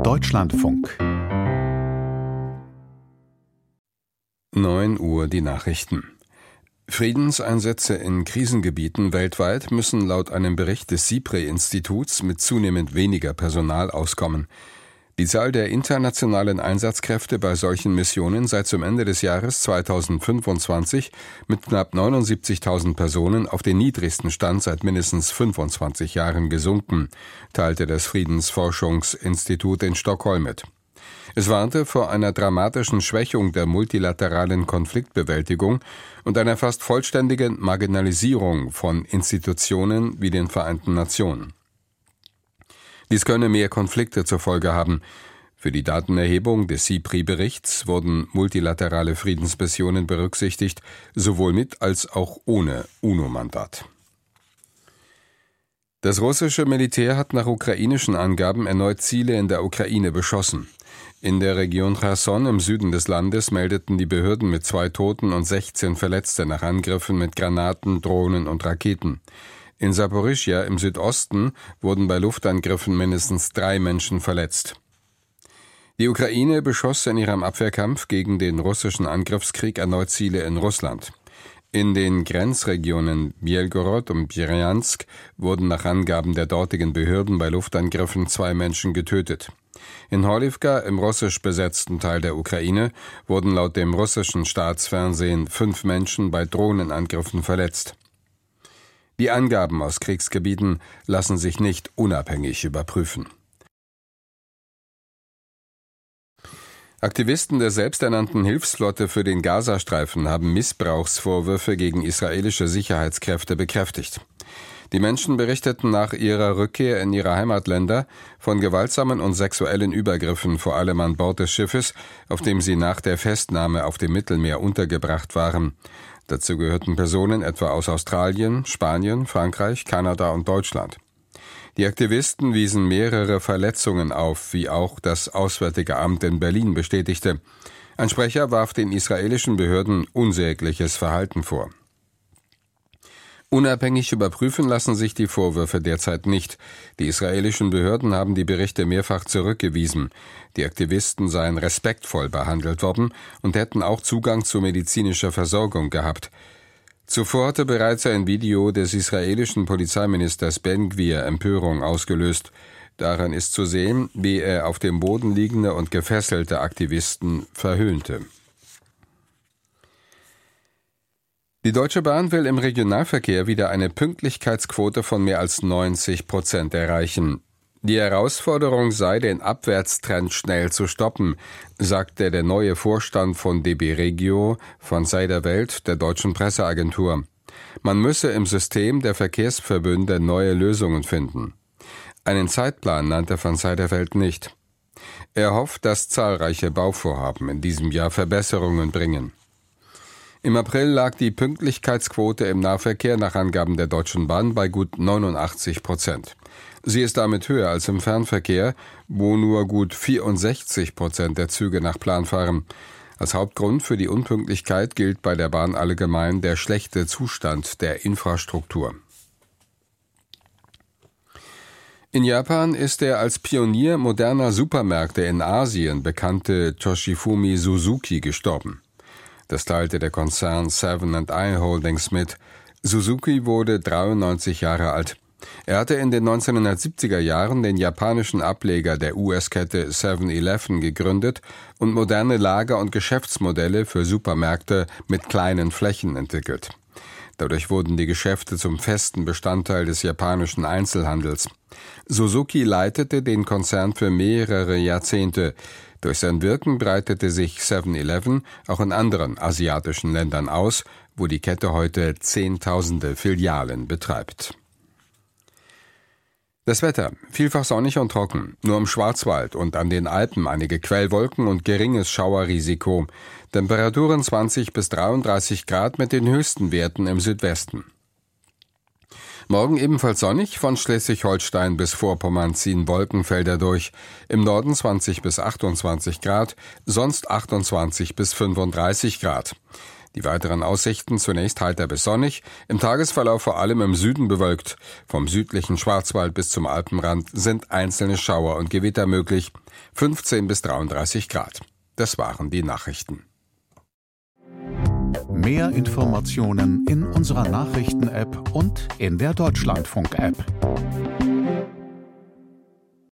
Deutschlandfunk. 9 Uhr die Nachrichten. Friedenseinsätze in Krisengebieten weltweit müssen laut einem Bericht des SIPRI-Instituts mit zunehmend weniger Personal auskommen. Die Zahl der internationalen Einsatzkräfte bei solchen Missionen sei zum Ende des Jahres 2025 mit knapp 79.000 Personen auf den niedrigsten Stand seit mindestens 25 Jahren gesunken, teilte das Friedensforschungsinstitut in Stockholm mit. Es warnte vor einer dramatischen Schwächung der multilateralen Konfliktbewältigung und einer fast vollständigen Marginalisierung von Institutionen wie den Vereinten Nationen. Dies könne mehr Konflikte zur Folge haben. Für die Datenerhebung des SIPRI-Berichts wurden multilaterale Friedensmissionen berücksichtigt, sowohl mit als auch ohne UNO-Mandat. Das russische Militär hat nach ukrainischen Angaben erneut Ziele in der Ukraine beschossen. In der Region Cherson im Süden des Landes meldeten die Behörden mit 2 Toten und 16 Verletzte nach Angriffen mit Granaten, Drohnen und Raketen. In Saporischschja im Südosten wurden bei Luftangriffen mindestens 3 Menschen verletzt. Die Ukraine beschoss in ihrem Abwehrkampf gegen den russischen Angriffskrieg erneut Ziele in Russland. In den Grenzregionen Bielgorod und Bryansk wurden nach Angaben der dortigen Behörden bei Luftangriffen 2 Menschen getötet. In Horlivka, im russisch besetzten Teil der Ukraine, wurden laut dem russischen Staatsfernsehen 5 Menschen bei Drohnenangriffen verletzt. Die Angaben aus Kriegsgebieten lassen sich nicht unabhängig überprüfen. Aktivisten der selbsternannten Hilfsflotte für den Gazastreifen haben Missbrauchsvorwürfe gegen israelische Sicherheitskräfte bekräftigt. Die Menschen berichteten nach ihrer Rückkehr in ihre Heimatländer von gewaltsamen und sexuellen Übergriffen, vor allem an Bord des Schiffes, auf dem sie nach der Festnahme auf dem Mittelmeer untergebracht waren. Dazu gehörten Personen etwa aus Australien, Spanien, Frankreich, Kanada und Deutschland. Die Aktivisten wiesen mehrere Verletzungen auf, wie auch das Auswärtige Amt in Berlin bestätigte. Ein Sprecher warf den israelischen Behörden unsägliches Verhalten vor. Unabhängig überprüfen lassen sich die Vorwürfe derzeit nicht. Die israelischen Behörden haben die Berichte mehrfach zurückgewiesen. Die Aktivisten seien respektvoll behandelt worden und hätten auch Zugang zu medizinischer Versorgung gehabt. Zuvor hatte bereits ein Video des israelischen Polizeiministers Ben Gvir Empörung ausgelöst. Daran ist zu sehen, wie er auf dem Boden liegende und gefesselte Aktivisten verhöhnte. Die Deutsche Bahn will im Regionalverkehr wieder eine Pünktlichkeitsquote von mehr als 90% erreichen. Die Herausforderung sei, den Abwärtstrend schnell zu stoppen, sagte der neue Vorstand von DB Regio von Seiderwelt, der deutschen Presseagentur. Man müsse im System der Verkehrsverbünde neue Lösungen finden. Einen Zeitplan nannte von Seiderwelt nicht. Er hofft, dass zahlreiche Bauvorhaben in diesem Jahr Verbesserungen bringen. Im April lag die Pünktlichkeitsquote im Nahverkehr nach Angaben der Deutschen Bahn bei gut 89%. Sie ist damit höher als im Fernverkehr, wo nur gut 64% der Züge nach Plan fahren. Als Hauptgrund für die Unpünktlichkeit gilt bei der Bahn allgemein der schlechte Zustand der Infrastruktur. In Japan ist der als Pionier moderner Supermärkte in Asien bekannte Toshifumi Suzuki gestorben. Das teilte der Konzern Seven & i Holdings mit. Suzuki wurde 93 Jahre alt. Er hatte in den 1970er Jahren den japanischen Ableger der US-Kette 7-Eleven gegründet und moderne Lager- und Geschäftsmodelle für Supermärkte mit kleinen Flächen entwickelt. Dadurch wurden die Geschäfte zum festen Bestandteil des japanischen Einzelhandels. Suzuki leitete den Konzern für mehrere Jahrzehnte. Durch sein Wirken breitete sich 7-Eleven auch in anderen asiatischen Ländern aus, wo die Kette heute Zehntausende Filialen betreibt. Das Wetter: vielfach sonnig und trocken, nur im Schwarzwald und an den Alpen einige Quellwolken und geringes Schauerrisiko. Temperaturen 20 bis 33 Grad mit den höchsten Werten im Südwesten. Morgen ebenfalls sonnig, von Schleswig-Holstein bis Vorpommern ziehen Wolkenfelder durch. Im Norden 20 bis 28 Grad, sonst 28 bis 35 Grad. Die weiteren Aussichten zunächst heiter bis sonnig, im Tagesverlauf vor allem im Süden bewölkt. Vom südlichen Schwarzwald bis zum Alpenrand sind einzelne Schauer und Gewitter möglich, 15 bis 33 Grad. Das waren die Nachrichten. Mehr Informationen in unserer Nachrichten-App und in der Deutschlandfunk-App.